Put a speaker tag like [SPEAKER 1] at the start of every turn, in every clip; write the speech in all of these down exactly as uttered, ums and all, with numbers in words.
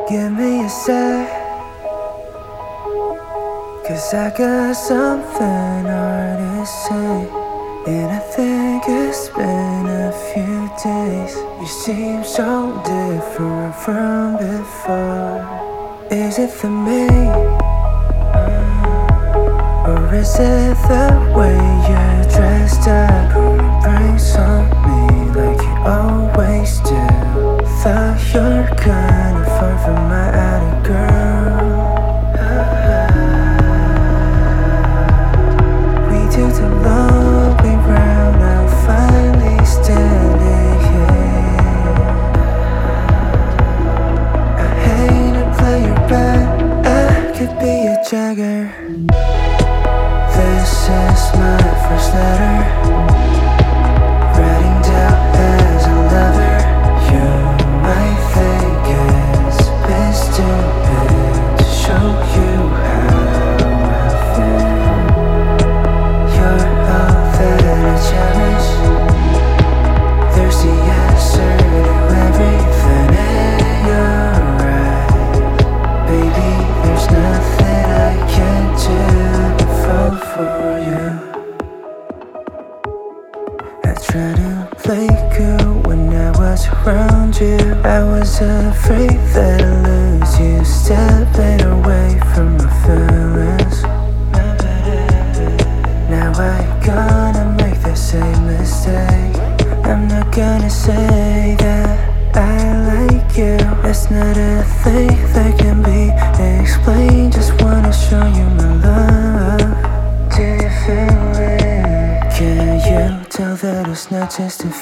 [SPEAKER 1] Give me a sec, 'cause I got something hard to say, and I think it's been a few days. You seem so different from before. Is it the me? Or is it the way you're dressed up? Putting brakes on me like you always do. Thought you're kinda far from my outer girl. We took too long, we round, I'm finally standing here. I hate to play your back, I could be a Jagger. This is my first letter, writing down as a lover. You might think it's a bit stupid to show you how I feel. You're all that I cherish. There's the answer to everything, and you're right, baby. There's nothing I can't do to fall for you. I tried to play cool when I was around you. I was afraid that I'd lose you, stepping away from my feelings. Now I gonna make the same mistake. I'm not gonna say that I like you. That's not a thing that can be explained. Just wanna show you my love. Do you feel it? Can you tell that it's not just a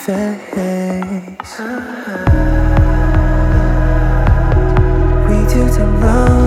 [SPEAKER 1] phase? We took too long.